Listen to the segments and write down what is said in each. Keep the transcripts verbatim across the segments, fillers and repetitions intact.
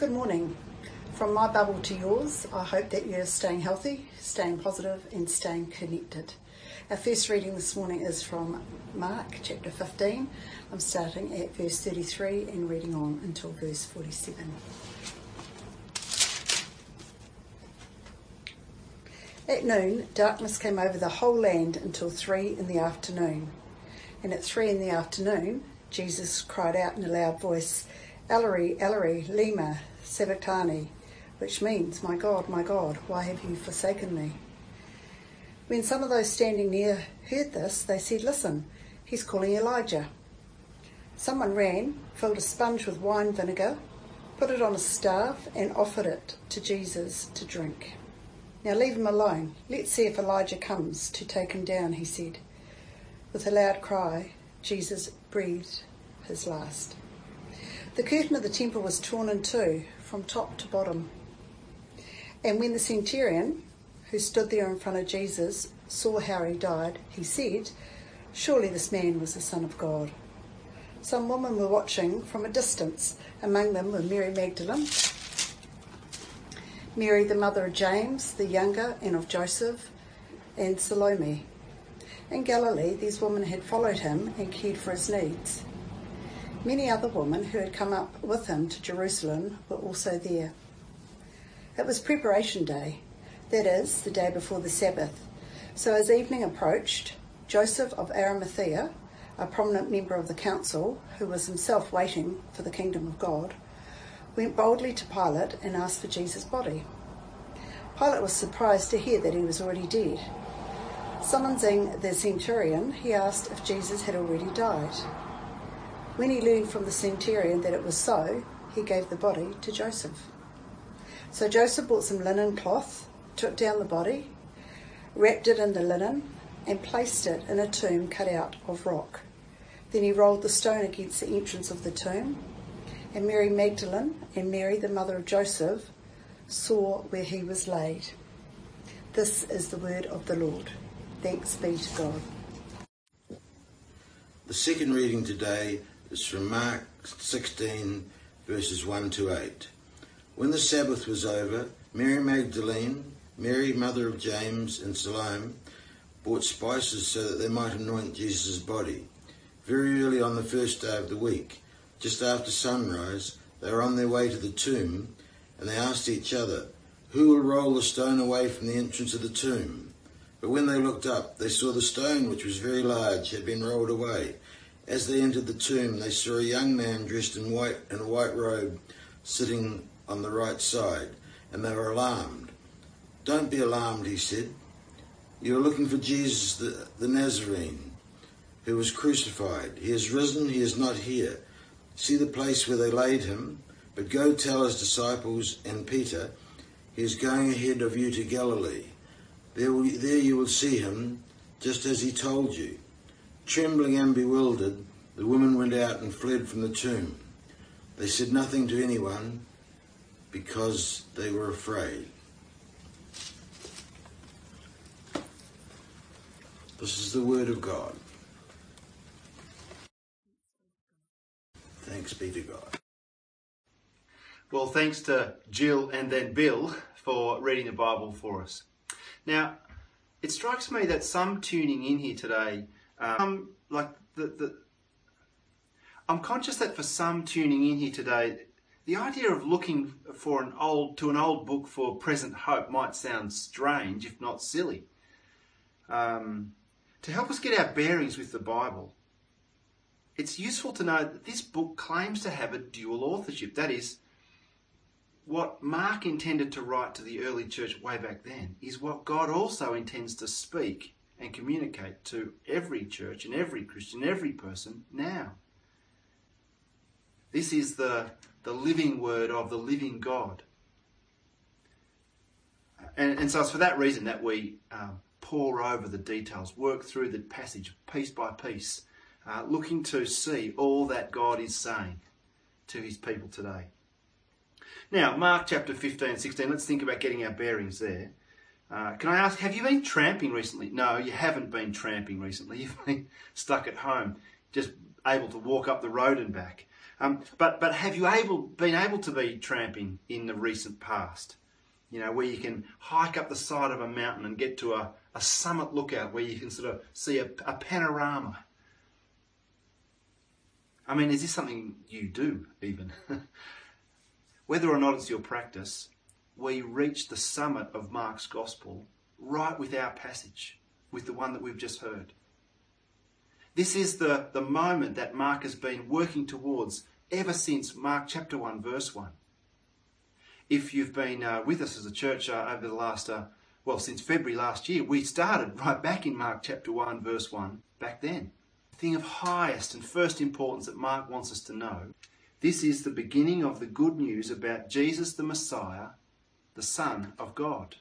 Good morning. From my bubble to yours, I hope that you're staying healthy, staying positive and staying connected. Our first reading this morning is from Mark chapter fifteen. I'm starting at verse thirty-three and reading on until verse forty-seven. At noon, darkness came over the whole land until three in the afternoon. And at three in the afternoon, Jesus cried out in a loud voice, Eloi, Eloi, lema sabachthani, which means, My God, my God, why have you forsaken me? When some of those standing near heard this, they said, Listen, he's calling Elijah. Someone ran, filled a sponge with wine vinegar, put it on a staff and offered it to Jesus to drink. Now leave him alone. Let's see if Elijah comes to take him down, he said. With a loud cry, Jesus breathed his last. The curtain of the temple was torn in two, from top to bottom. And when the centurion, who stood there in front of Jesus, saw how he died, he said, Surely this man was the Son of God. Some women were watching from a distance. Among them were Mary Magdalene, Mary the mother of James the younger and of Joseph, and Salome. In Galilee, these women had followed him and cared for his needs. Many other women who had come up with him to Jerusalem were also there. It was preparation day, that is, the day before the Sabbath. So as evening approached, Joseph of Arimathea, a prominent member of the council, who was himself waiting for the kingdom of God, went boldly to Pilate and asked for Jesus' body. Pilate was surprised to hear that he was already dead. Summoning the centurion, he asked if Jesus had already died. When he learned from the centurion that it was so, he gave the body to Joseph. So Joseph bought some linen cloth, took down the body, wrapped it in the linen, and placed it in a tomb cut out of rock. Then he rolled the stone against the entrance of the tomb, and Mary Magdalene and Mary, the mother of Joseph, saw where he was laid. This is the word of the Lord. Thanks be to God. The second reading today is from Mark sixteen, verses one to eight. When the Sabbath was over, Mary Magdalene, Mary, mother of James, and Salome bought spices so that they might anoint Jesus' body. Very early on the first day of the week, just after sunrise, they were on their way to the tomb, and they asked each other, Who will roll the stone away from the entrance of the tomb? But when they looked up, they saw the stone, which was very large, had been rolled away. As they entered the tomb, they saw a young man dressed in white in a white robe sitting on the right side, and they were alarmed. Don't be alarmed, he said. You are looking for Jesus the, the Nazarene, who was crucified. He has risen, he is not here. See the place where they laid him, but go tell his disciples and Peter, he is going ahead of you to Galilee. There, will, there you will see him, just as he told you. Trembling and bewildered, the women went out and fled from the tomb. They said nothing to anyone because they were afraid. This is the word of God. Thanks be to God. Well, thanks to Jill and then Bill for reading the Bible for us. Now, it strikes me that some tuning in here today, um, like the, the, I'm conscious that for some tuning in here today, the idea of looking for an old to an old book for present hope might sound strange, if not silly. Um, to help us get our bearings with the Bible, it's useful to know that this book claims to have a dual authorship. That is, what Mark intended to write to the early church way back then is what God also intends to speak and communicate to every church and every Christian, every person now. This is the, the living word of the living God. And, and so it's for that reason that we um, pore over the details, work through the passage piece by piece, uh, looking to see all that God is saying to his people today. Now, Mark chapter fifteen and sixteen, let's think about getting our bearings there. Uh, can I ask, have you been tramping recently? No, you haven't been tramping recently. You've been stuck at home, just able to walk up the road and back. Um, but but have you able been able to be tramping in the recent past? You know, where you can hike up the side of a mountain and get to a, a summit lookout where you can sort of see a, a panorama. I mean, is this something you do even? Whether or not it's your practice, we reach the summit of Mark's gospel right with our passage, with the one that we've just heard. This is the, the moment that Mark has been working towards ever since Mark chapter one, verse one. If you've been uh, with us as a church uh, over the last, uh, well, since February last year, we started right back in Mark chapter one, verse one, back then. The thing of highest and first importance that Mark wants us to know, this is the beginning of the good news about Jesus the Messiah, the Son of God.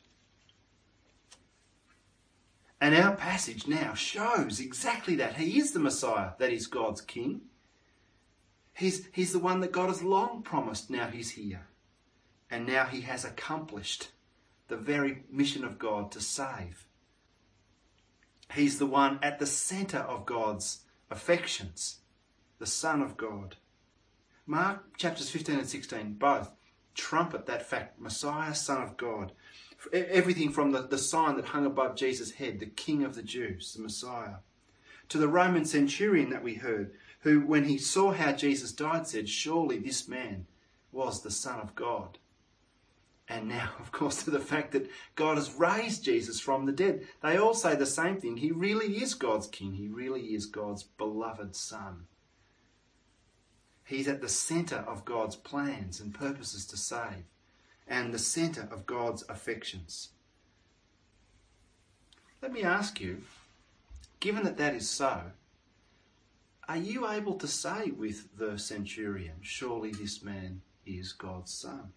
And our passage now shows exactly that. He is the Messiah, that is God's King. He's, he's the one that God has long promised. Now he's here. And now he has accomplished the very mission of God to save. He's the one at the centre of God's affections, the Son of God. Mark chapters fifteen and sixteen both trumpet that fact, Messiah, Son of God. Everything from the, the sign that hung above Jesus' head, the King of the Jews, the Messiah, to the Roman centurion that we heard, who when he saw how Jesus died said, surely this man was the Son of God. And now, of course, to the fact that God has raised Jesus from the dead. They all say the same thing. He really is God's King. He really is God's beloved Son. He's at the centre of God's plans and purposes to save, and the centre of God's affections. Let me ask you, given that that is so, are you able to say with the centurion, surely this man is God's Son?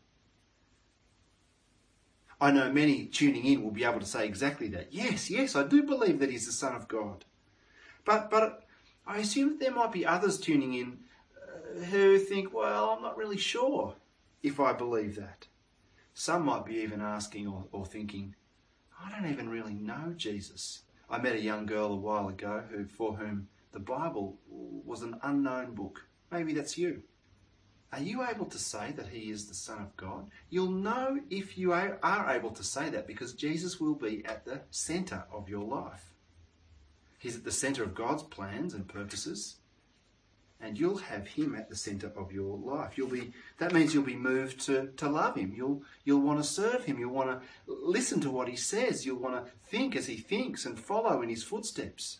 I know many tuning in will be able to say exactly that. Yes, yes, I do believe that he's the Son of God. But but I assume that there might be others tuning in uh, who think, well, I'm not really sure if I believe that. Some might be even asking or, or thinking, I don't even really know Jesus. I met a young girl a while ago who, for whom the Bible was an unknown book. Maybe that's you. Are you able to say that he is the Son of God? You'll know if you are able to say that because Jesus will be at the centre of your life. He's at the centre of God's plans and purposes, and you'll have him at the centre of your life. You'll be that means you'll be moved to, to love him. You'll you'll want to serve him. You'll want to listen to what he says. You'll want to think as he thinks and follow in his footsteps.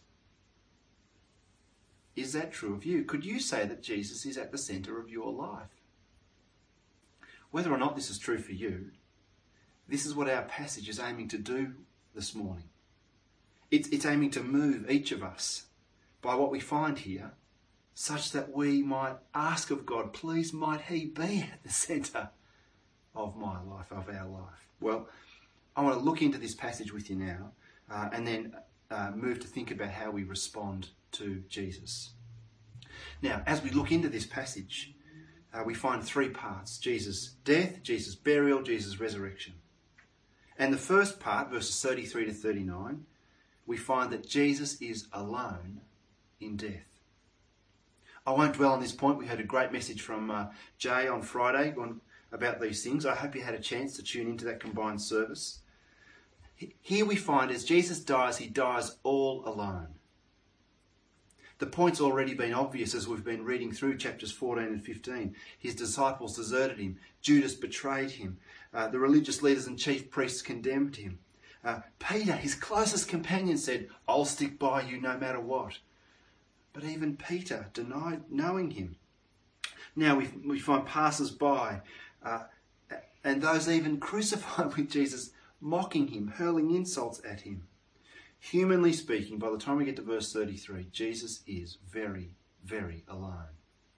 Is that true of you? Could you say that Jesus is at the centre of your life? Whether or not this is true for you, this is what our passage is aiming to do this morning. It's, it's aiming to move each of us by what we find here, such that we might ask of God, please might he be at the centre of my life, of our life. Well, I want to look into this passage with you now uh, and then uh, move to think about how we respond to Jesus. Now, as we look into this passage, uh, we find three parts: Jesus' death, Jesus' burial, Jesus' resurrection. And the first part, verses thirty-three to thirty-nine, we find that Jesus is alone in death. I won't dwell on this point. We had a great message from uh, Jay on Friday on, about these things. I hope you had a chance to tune into that combined service. Here we find as Jesus dies, he dies all alone. The point's already been obvious as we've been reading through chapters fourteen and fifteen. His disciples deserted him. Judas betrayed him. Uh, the religious leaders and chief priests condemned him. Uh, Peter, his closest companion, said, I'll stick by you no matter what. But even Peter denied knowing him. Now we, we find passers-by uh, and those even crucified with Jesus mocking him, hurling insults at him. Humanly speaking, by the time we get to verse thirty-three, Jesus is very, very alone.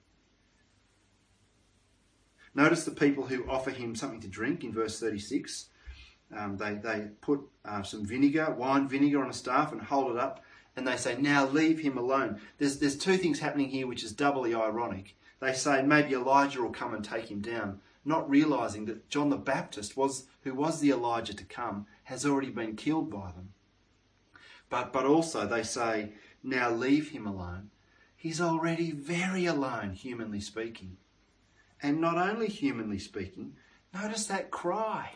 Notice the people who offer him something to drink in verse thirty-six. Um, they, they put uh, some vinegar, wine vinegar on a staff and hold it up. And they say, now leave him alone. There's, there's two things happening here which is doubly ironic. They say maybe Elijah will come and take him down, not realising that John the Baptist, was who was the Elijah to come, has already been killed by them. But, but also they say, now leave him alone. He's already very alone, humanly speaking. And not only humanly speaking, notice that cry.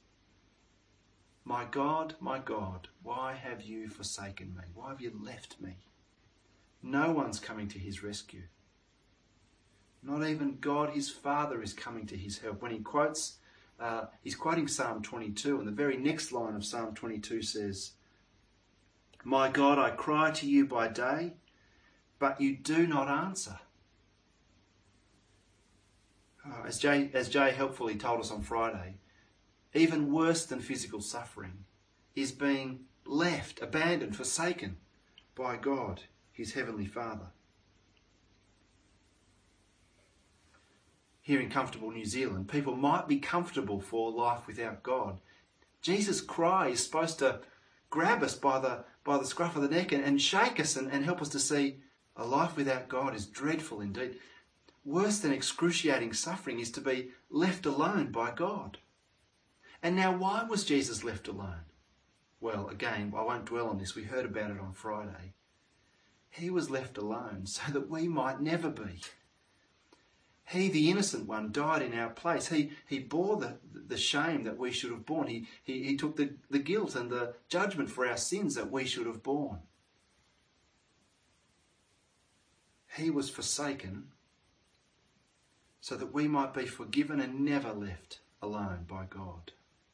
My God, my God, why have you forsaken me? Why have you left me? No one's coming to his rescue. Not even God, his Father, is coming to his help. When he quotes, uh, he's quoting Psalm twenty-two, and the very next line of Psalm twenty-two says, My God, I cry to you by day, but you do not answer. Oh, as Jay, as Jay helpfully told us on Friday, even worse than physical suffering is being left, abandoned, forsaken by God, his Heavenly Father. Here in comfortable New Zealand, people might be comfortable for life without God. Jesus' cry is supposed to grab us by the by the scruff of the neck and, and shake us and, and help us to see a life without God is dreadful indeed. Worse than excruciating suffering is to be left alone by God. And now, why was Jesus left alone? Well, again, I won't dwell on this. We heard about it on Friday. He was left alone so that we might never be. He, the innocent one, died in our place. He, he bore the, the shame that we should have borne. He, he, he took the, the guilt and the judgment for our sins that we should have borne. He was forsaken so that we might be forgiven and never left alone by God.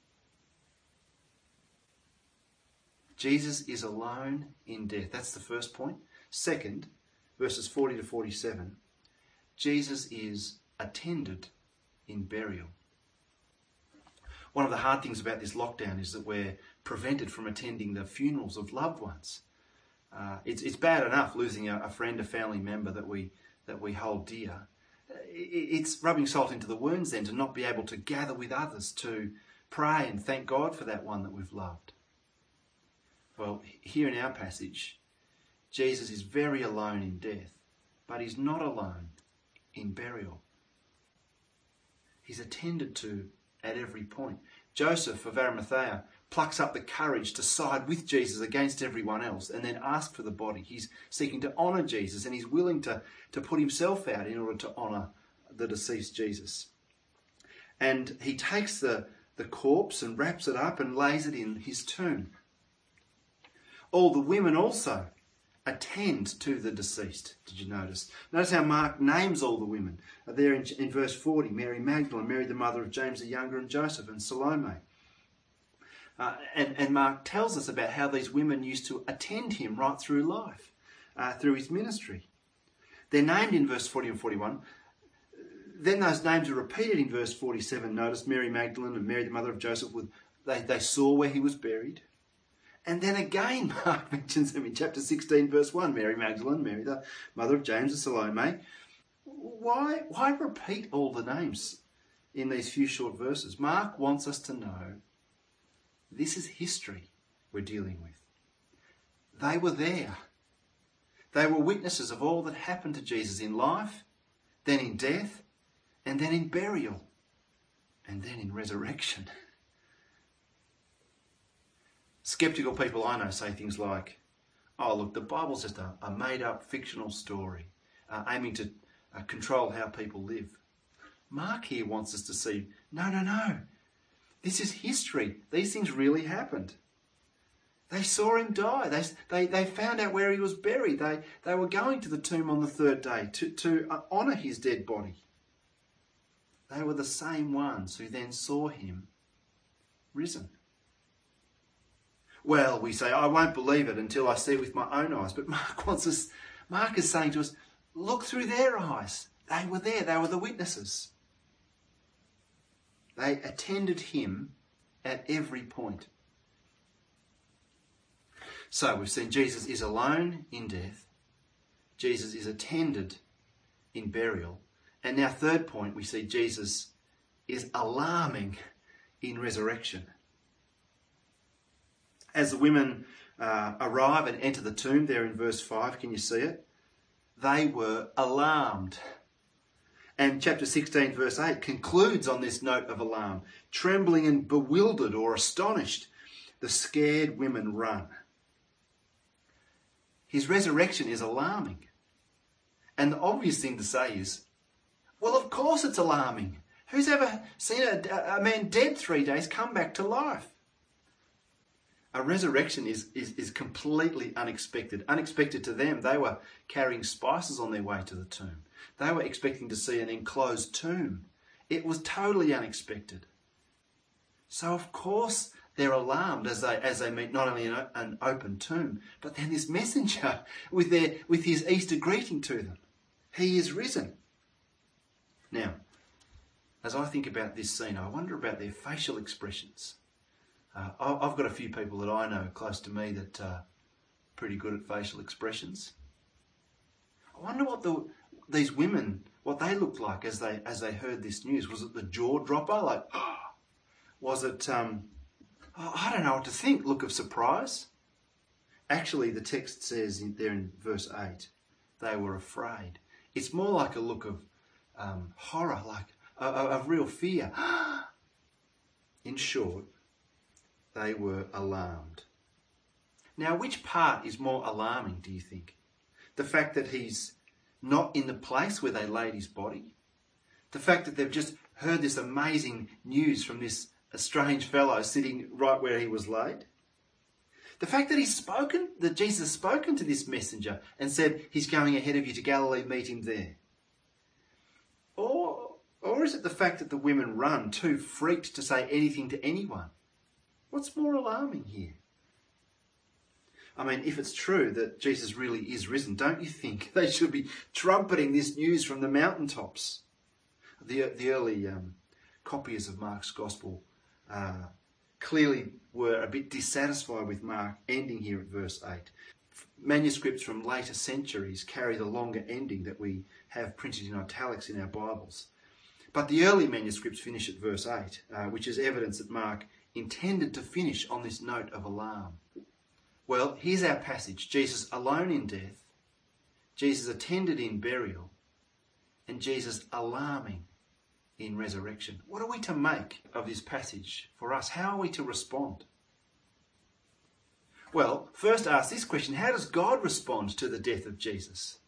Jesus is alone in death. That's the first point. Second, verses forty to forty-seven, Jesus is attended in burial. One of the hard things about this lockdown is that we're prevented from attending the funerals of loved ones. Uh, it's, it's bad enough losing a, a friend, a family member that we that we hold dear. It's rubbing salt into the wounds then to not be able to gather with others to pray and thank God for that one that we've loved. Well, here in our passage, Jesus is very alone in death, but he's not alone in burial. He's attended to at every point. Joseph of Arimathea plucks up the courage to side with Jesus against everyone else and then ask for the body. He's seeking to honour Jesus, and he's willing to, to put himself out in order to honour the deceased Jesus. And he takes the, the corpse and wraps it up and lays it in his tomb. All the women also attend to the deceased. Did you notice? Notice how Mark names all the women. There in, in verse forty, Mary Magdalene, Mary the mother of James the Younger and Joseph, and Salome. Uh, and, and Mark tells us about how these women used to attend him right through life, uh, through his ministry. They're named in verse forty and forty-one. Then those names are repeated in verse forty-seven. Notice Mary Magdalene and Mary the mother of Joseph, with, they, they saw where he was buried. And then again, Mark mentions them in chapter sixteen, verse one. Mary Magdalene, Mary the mother of James and Salome. Why, why repeat all the names in these few short verses? Mark wants us to know this is history we're dealing with. They were there. They were witnesses of all that happened to Jesus in life, then in death, and then in burial, and then in resurrection. Skeptical people I know say things like, oh, look, the Bible's just a, a made-up fictional story uh, aiming to uh, control how people live. Mark here wants us to see, no, no, no. This is history. These things really happened. They saw him die. They, they, they found out where he was buried. They, they were going to the tomb on the third day to, to uh, honour his dead body. They were the same ones who then saw him risen. Well, we say, I won't believe it until I see it with my own eyes. But Mark wants us, Mark is saying to us, look through their eyes. They were there. They were the witnesses. They attended him at every point. So we've seen Jesus is alone in death. Jesus is attended in burial. And now third point, we see Jesus is alarming in resurrection. As the women uh, arrive and enter the tomb there in verse five, can you see it? They were alarmed. And chapter sixteen verse eight concludes on this note of alarm. Trembling and bewildered or astonished, the scared women run. His resurrection is alarming. And the obvious thing to say is, well, of course it's alarming. Who's ever seen a, a man dead three days come back to life? A resurrection is, is, is completely unexpected. Unexpected to them. They were carrying spices on their way to the tomb. They were expecting to see an enclosed tomb. It was totally unexpected. So of course they're alarmed as they as they meet not only an, an open tomb, but then this messenger with their with his Easter greeting to them. He is risen. Now, as I think about this scene, I wonder about their facial expressions. Uh, I've got a few people that I know close to me that are pretty good at facial expressions. I wonder what the these women, what they looked like as they as they heard this news. Was it the jaw dropper? Like, oh, was it, um, oh, I don't know what to think, look of surprise? Actually, the text says in, there in verse eight, they were afraid. It's more like a look of um, horror, like of real fear. In short, they were alarmed. Now, which part is more alarming, do you think? The fact that he's not in the place where they laid his body? The fact that they've just heard this amazing news from this strange fellow sitting right where he was laid? The fact that he's spoken, that Jesus has spoken to this messenger and said he's going ahead of you to Galilee, meet him there? Or, or is it the fact that the women run, too freaked to say anything to anyone? What's more alarming here? I mean, if it's true that Jesus really is risen, don't you think they should be trumpeting this news from the mountaintops? The, the early um, copiers of Mark's Gospel uh, clearly were a bit dissatisfied with Mark ending here at verse eight. Manuscripts from later centuries carry the longer ending that we have printed in italics in our Bibles. But the early manuscripts finish at verse eight, uh, which is evidence that Mark intended to finish on this note of alarm. Well, here's our passage. Jesus alone in death, Jesus attended in burial, and Jesus alarming in resurrection. What are we to make of this passage for us? How are we to respond? Well, first ask this question: how does God respond to the death of Jesus?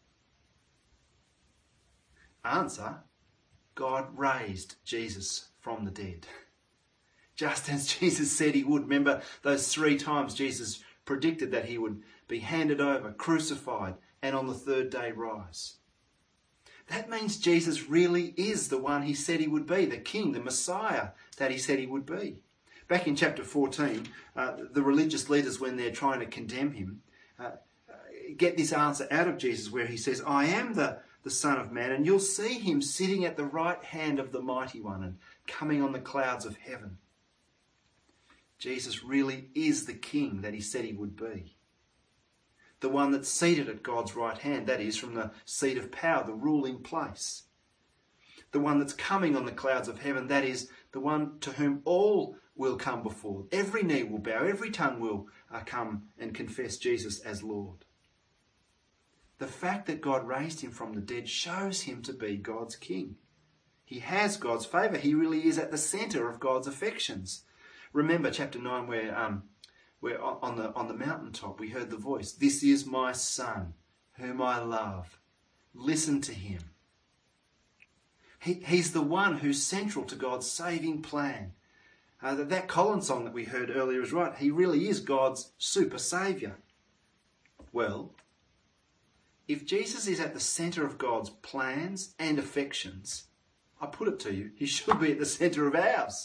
Answer: God raised Jesus from the dead. Just as Jesus said he would. Remember those three times Jesus predicted that he would be handed over, crucified, and on the third day rise. That means Jesus really is the one he said he would be, the King, the Messiah that he said he would be. Back in chapter fourteen, uh, the religious leaders, when they're trying to condemn him, uh, get this answer out of Jesus where he says, I am the, the Son of Man, and you'll see him sitting at the right hand of the Mighty One and coming on the clouds of heaven. Jesus really is the King that he said he would be. The one that's seated at God's right hand, that is, from the seat of power, the ruling place. The one that's coming on the clouds of heaven, that is, the one to whom all will come before. Every knee will bow, every tongue will uh, come and confess Jesus as Lord. The fact that God raised him from the dead shows him to be God's King. He has God's favour. He really is at the centre of God's affections. Remember chapter nine where... Um, Where on the on the mountaintop we heard the voice, this is my Son, whom I love. Listen to him. He, he's the one who's central to God's saving plan. Uh, that, that Collins song that we heard earlier is right. He really is God's super saviour. Well, if Jesus is at the centre of God's plans and affections, I put it to you, he should be at the centre of ours.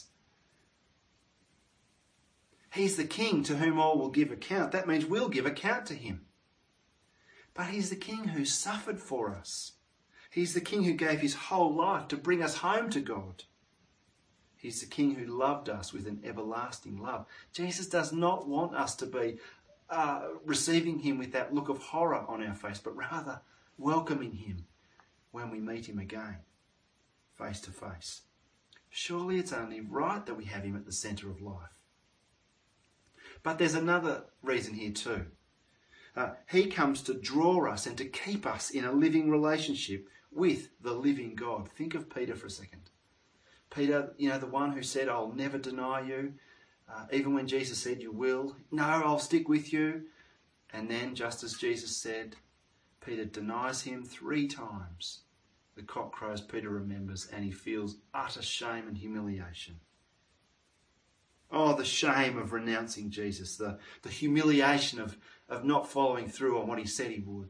He's the King to whom all will give account. That means we'll give account to him. But he's the King who suffered for us. He's the King who gave his whole life to bring us home to God. He's the King who loved us with an everlasting love. Jesus does not want us to be uh, receiving him with that look of horror on our face, but rather welcoming him when we meet him again, face to face. Surely it's only right that we have him at the centre of life. But there's another reason here too. Uh, he comes to draw us and to keep us in a living relationship with the living God. Think of Peter for a second. Peter, you know, the one who said, I'll never deny you. Uh, even when Jesus said, you will. No, I'll stick with you. And then, just as Jesus said, Peter denies him three times. The cock crows, Peter remembers, and he feels utter shame and humiliation. Oh, the shame of renouncing Jesus, the, the humiliation of, of not following through on what he said he would.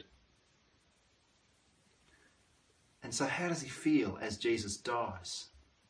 And so how does he feel as Jesus dies?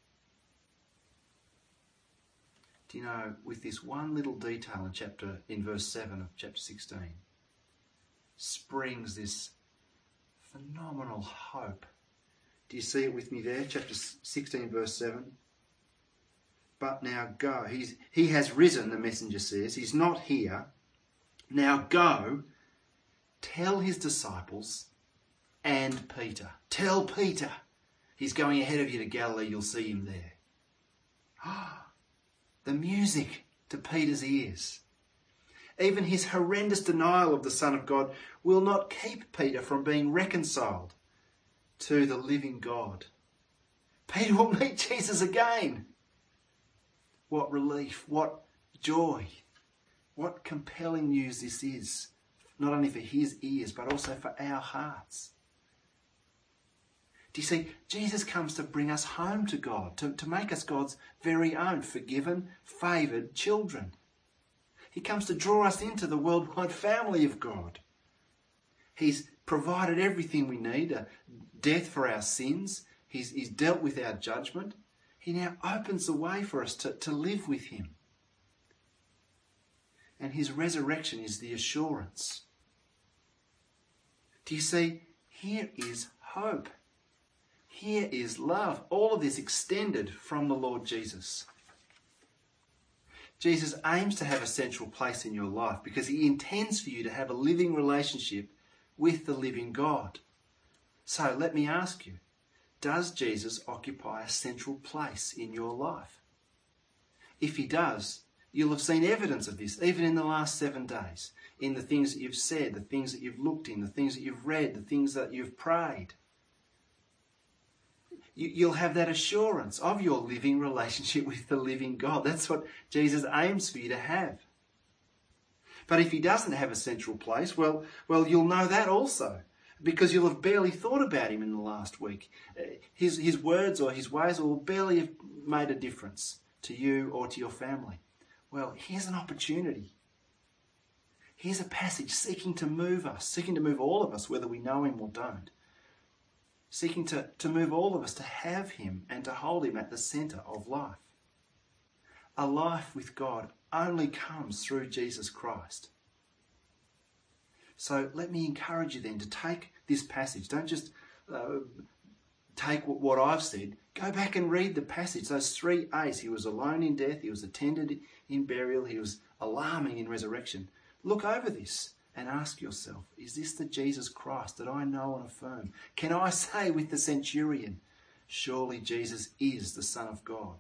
Do you know, with this one little detail in chapter in verse seven of chapter sixteen, springs this phenomenal hope. Do you see it with me there? Chapter sixteen, verse seven. But now go. He's, he has risen, the messenger says. He's not here. Now go, tell his disciples and Peter. Tell Peter. He's going ahead of you to Galilee. You'll see him there. Ah, the music to Peter's ears. Even his horrendous denial of the Son of God will not keep Peter from being reconciled to the living God. Peter will meet Jesus again. What relief, what joy, what compelling news this is, not only for his ears, but also for our hearts. Do you see, Jesus comes to bring us home to God, to, to make us God's very own, forgiven, favoured children. He comes to draw us into the worldwide family of God. He's provided everything we need, a death for our sins. He's, he's dealt with our judgment. He now opens the way for us to, to live with him. And his resurrection is the assurance. Do you see? Here is hope. Here is love. All of this extended from the Lord Jesus. Jesus aims to have a central place in your life because he intends for you to have a living relationship with the living God. So let me ask you, does Jesus occupy a central place in your life? If he does, you'll have seen evidence of this, even in the last seven days, in the things that you've said, the things that you've looked in, the things that you've read, the things that you've prayed. You'll have that assurance of your living relationship with the living God. That's what Jesus aims for you to have. But if he doesn't have a central place, well, well, you'll know that also, because you'll have barely thought about him in the last week. His, his words or his ways will barely have made a difference to you or to your family. Well, here's an opportunity. Here's a passage seeking to move us, seeking to move all of us, whether we know him or don't. Seeking to, to move all of us to have him and to hold him at the centre of life. A life with God only comes through Jesus Christ. So let me encourage you then to take this passage. Don't just uh, take what, what I've said. Go back and read the passage. Those three A's. He was alone in death. He was attended in burial. He was alarming in resurrection. Look over this and ask yourself, is this the Jesus Christ that I know and affirm? Can I say with the centurion, surely Jesus is the Son of God?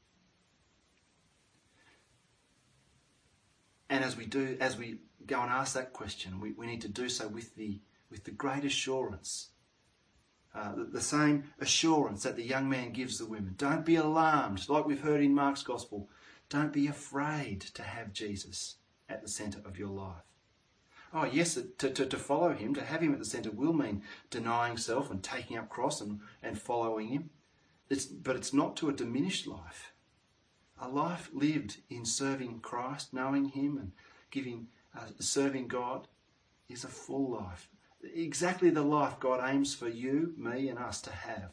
And as we do, as we go and ask that question, we, we need to do so with the with the great assurance, uh, the, the same assurance that the young man gives the women. Don't be alarmed, like we've heard in Mark's Gospel. Don't be afraid to have Jesus at the centre of your life. Oh yes, to, to, to follow him, to have him at the centre will mean denying self and taking up cross and, and following him. It's, but it's not to a diminished life. A life lived in serving Christ, knowing him and giving, uh, serving God is a full life. Exactly the life God aims for you, me and us to have.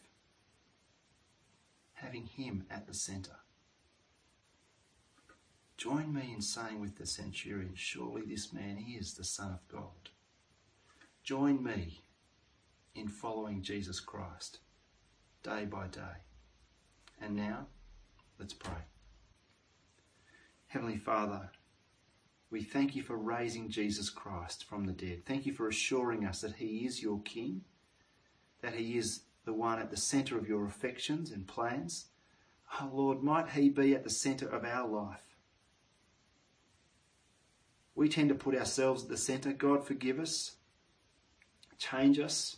Having him at the centre. Join me in saying with the centurion, surely this man is the Son of God. Join me in following Jesus Christ day by day. And now, let's pray. Heavenly Father, we thank you for raising Jesus Christ from the dead. Thank you for assuring us that he is your King, that he is the one at the centre of your affections and plans. Oh Lord, might he be at the centre of our life. We tend to put ourselves at the centre. God, forgive us. Change us.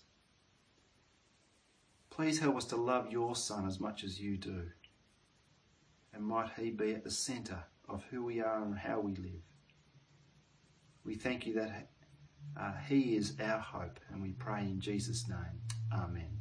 Please help us to love your Son as much as you do. And might he be at the centre of who we are and how we live. We thank you that Uh, he is our hope, and we pray in Jesus' name. Amen.